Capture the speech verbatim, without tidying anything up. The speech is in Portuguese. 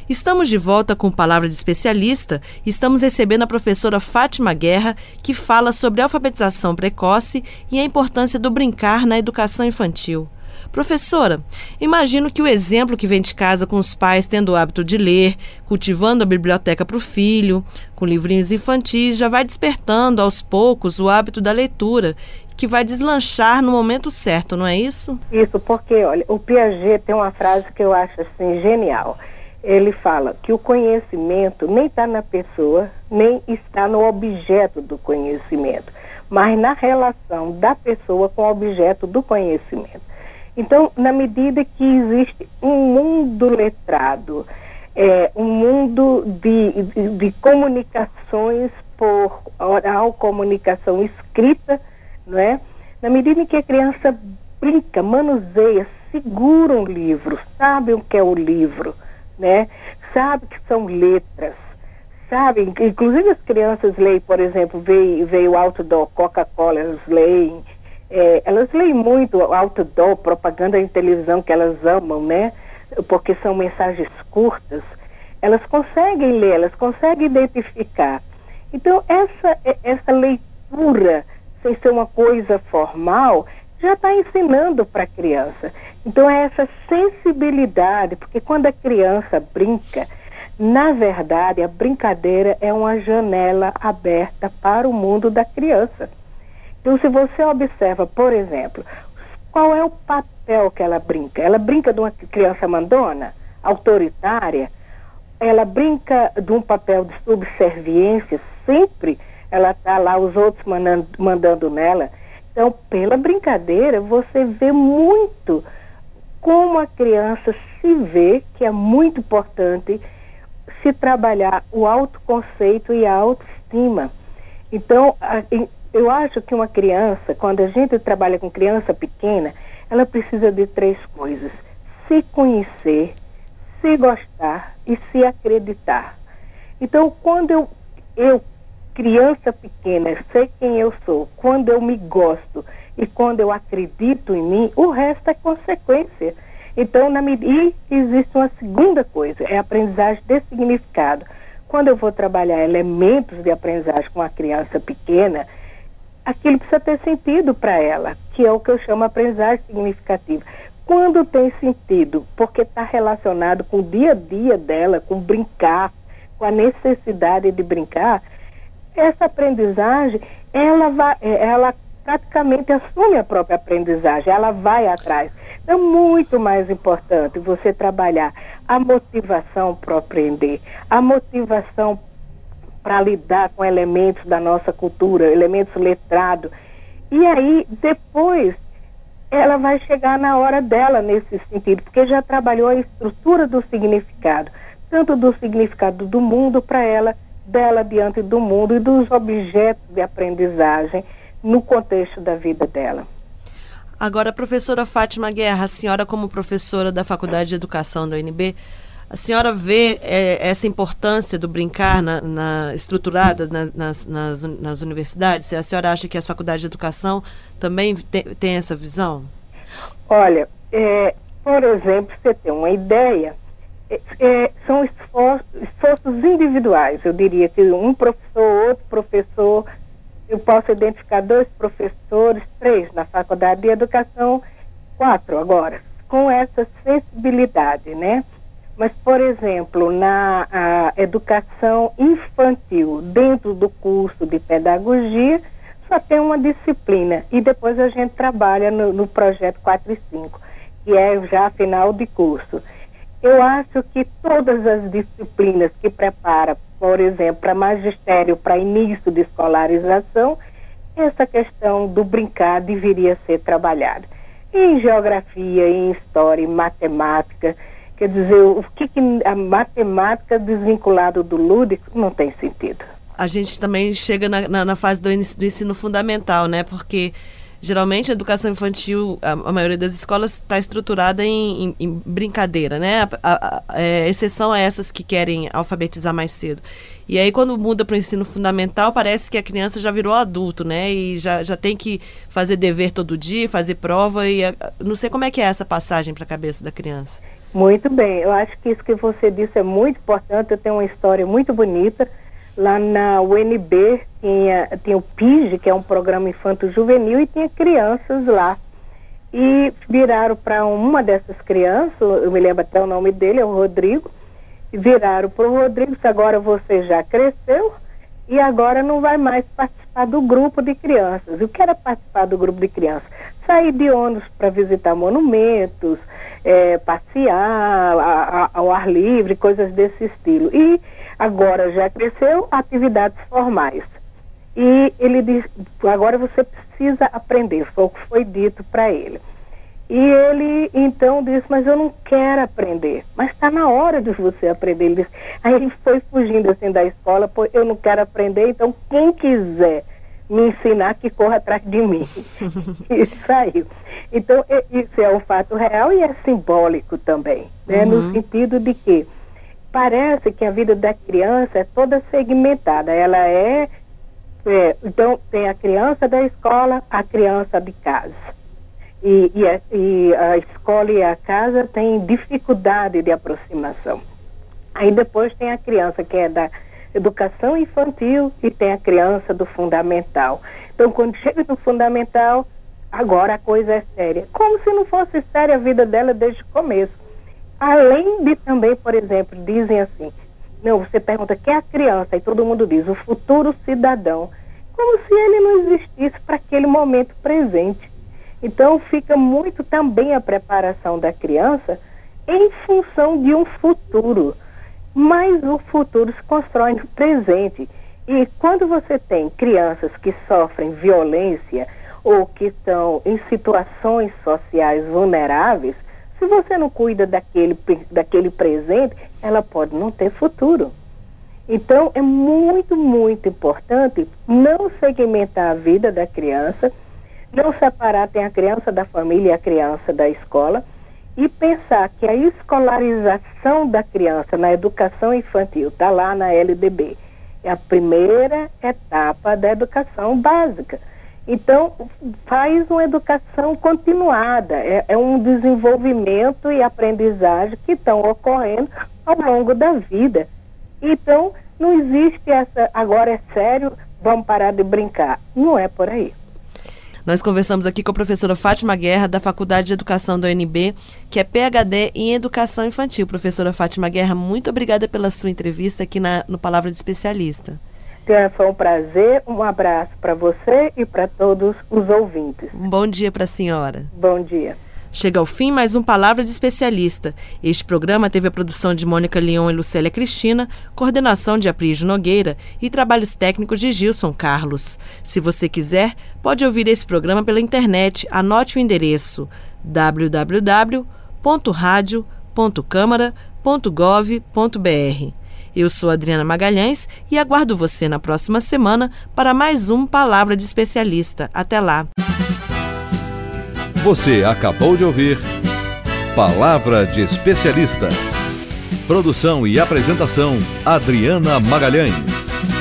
Estamos de volta com Palavra de Especialista e estamos recebendo a professora Fátima Guerra, que fala sobre alfabetização precoce e a importância do brincar na educação infantil. Professora, imagino que o exemplo que vem de casa com os pais tendo o hábito de ler, cultivando a biblioteca para o filho, com livrinhos infantis, já vai despertando aos poucos o hábito da leitura, que vai deslanchar no momento certo, não é isso? Isso, porque, olha, o Piaget tem uma frase que eu acho assim genial. Ele fala que o conhecimento nem está na pessoa, nem está no objeto do conhecimento, mas na relação da pessoa com o objeto do conhecimento. Então, na medida que existe um mundo letrado, é, um mundo de, de, de comunicações por oral, comunicação escrita, não é? Na medida em que a criança brinca, manuseia, segura um livro, sabe o que é o livro, né? Sabe que são letras, sabe? Inclusive as crianças leem, por exemplo, veio, veio outdoor, Coca-Cola, elas leem. É, elas leem muito outdoor, propaganda em televisão que elas amam, né? Porque são mensagens curtas. Elas conseguem ler, elas conseguem identificar. Então, essa, essa leitura, sem ser uma coisa formal, já está ensinando para a criança. Então, é essa sensibilidade, porque quando a criança brinca, na verdade, a brincadeira é uma janela aberta para o mundo da criança. Então, se você observa, por exemplo, qual é o papel que ela brinca? Ela brinca de uma criança mandona, autoritária? Ela brinca de um papel de subserviência? Sempre ela está lá, os outros mandando, mandando nela. Então, pela brincadeira, você vê muito como a criança se vê, que é muito importante se trabalhar o autoconceito e a autoestima. Então, a, eu acho que uma criança, quando a gente trabalha com criança pequena, ela precisa de três coisas: se conhecer, se gostar e se acreditar. Então, quando eu, eu, criança pequena, sei quem eu sou, quando eu me gosto e quando eu acredito em mim, o resto é consequência. Então, na medida, existe uma segunda coisa, é a aprendizagem de significado. Quando eu vou trabalhar elementos de aprendizagem com uma criança pequena, aquilo precisa ter sentido para ela, que é o que eu chamo de aprendizagem significativa. Quando tem sentido, porque está relacionado com o dia a dia dela, com brincar, com a necessidade de brincar, essa aprendizagem, ela, vai, ela praticamente assume a própria aprendizagem, ela vai atrás. É muito mais importante você trabalhar a motivação para aprender, a motivação para lidar com elementos da nossa cultura, elementos letrados. E aí, depois, ela vai chegar na hora dela nesse sentido, porque já trabalhou a estrutura do significado, tanto do significado do mundo para ela, dela diante do mundo e dos objetos de aprendizagem no contexto da vida dela. Agora, professora Fátima Guerra, a senhora como professora da Faculdade de Educação da U N B, a senhora vê é, essa importância do brincar na, na, estruturada nas, nas, nas, nas universidades? A senhora acha que as faculdades de educação também tem, tem essa visão? Olha, é, por exemplo, você tem uma ideia, é, é, são esforços, esforços individuais. Eu diria que um professor, outro professor, eu posso identificar dois professores, três na Faculdade de Educação, quatro agora, com essa sensibilidade, né? Mas, por exemplo, na a, educação infantil, dentro do curso de pedagogia, só tem uma disciplina. E depois a gente trabalha no, no projeto quatro e cinco, que é já final de curso. Eu acho que todas as disciplinas que prepara, por exemplo, para magistério, para início de escolarização, essa questão do brincar deveria ser trabalhada. Em geografia, em história, em matemática. Quer dizer, o que, que a matemática desvinculada do lúdico não tem sentido. A gente também chega na, na, na fase do ensino, do ensino fundamental, né? Porque geralmente a educação infantil, a, a maioria das escolas está estruturada em, em, em brincadeira, né? A, a, a, é, exceção a essas que querem alfabetizar mais cedo. E aí, quando muda para o ensino fundamental, parece que a criança já virou adulto, né? E já, já tem que fazer dever todo dia, fazer prova. E a, não sei como é que é essa passagem para a cabeça da criança. Muito bem, eu acho que isso que você disse é muito importante. Eu tenho uma história muito bonita. Lá na U N B tinha, tinha o P I G, que é um programa infanto-juvenil, e tinha crianças lá. E viraram para uma dessas crianças, eu me lembro até o nome dele, é o Rodrigo, e viraram para o Rodrigo: agora você já cresceu e agora não vai mais participar do grupo de crianças. E o que era participar do grupo de crianças? Sair de ônibus para visitar monumentos, é, passear a, a, ao ar livre, coisas desse estilo. E agora já cresceu, atividades formais. E ele diz: agora você precisa aprender, foi o que foi dito para ele. E ele então disse: mas eu não quero aprender. Mas está na hora de você aprender. Ele disse, aí ele foi fugindo assim da escola: pô, eu não quero aprender, então quem quiser me ensinar, que corra atrás de mim. E saiu. Então, isso é um fato real e é simbólico também, né? Uhum. No sentido de que parece que a vida da criança é toda segmentada. Ela é, é então, tem a criança da escola, a criança de casa. E, e, a, e a escola e a casa têm dificuldade de aproximação. Aí depois tem a criança que é da educação infantil e tem a criança do fundamental. Então, quando chega no fundamental, agora a coisa é séria. Como se não fosse séria a vida dela desde o começo. Além de também, por exemplo, dizem assim, não, você pergunta quem é a criança, e todo mundo diz o futuro cidadão, como se ele não existisse para aquele momento presente. Então, fica muito também a preparação da criança em função de um futuro. Mas o futuro se constrói no presente. E quando você tem crianças que sofrem violência ou que estão em situações sociais vulneráveis, se você não cuida daquele, daquele presente, ela pode não ter futuro. Então, é muito, muito importante não segmentar a vida da criança, não separar, tem a criança da família e a criança da escola, e pensar que a escolarização da criança na educação infantil, está lá na L D B, é a primeira etapa da educação básica. Então, faz uma educação continuada, é, é um desenvolvimento e aprendizagem que estão ocorrendo ao longo da vida. Então, não existe essa, agora é sério, vamos parar de brincar. Não é por aí. Nós conversamos aqui com a professora Fátima Guerra, da Faculdade de Educação da U N B, que é P H D em Educação Infantil. Professora Fátima Guerra, muito obrigada pela sua entrevista aqui na, no Palavra de Especialista. Foi um prazer, um abraço para você e para todos os ouvintes. Um bom dia para a senhora. Bom dia. Chega ao fim mais um Palavra de Especialista. Este programa teve a produção de Mônica Leon e Lucélia Cristina, coordenação de Aprígio Nogueira e trabalhos técnicos de Gilson Carlos. Se você quiser, pode ouvir esse programa pela internet. Anote o endereço w w w ponto radio ponto câmara ponto gov ponto b r. Eu sou Adriana Magalhães e aguardo você na próxima semana para mais um Palavra de Especialista. Até lá! Você acabou de ouvir Palavra de Especialista. Produção e apresentação, Adriana Magalhães.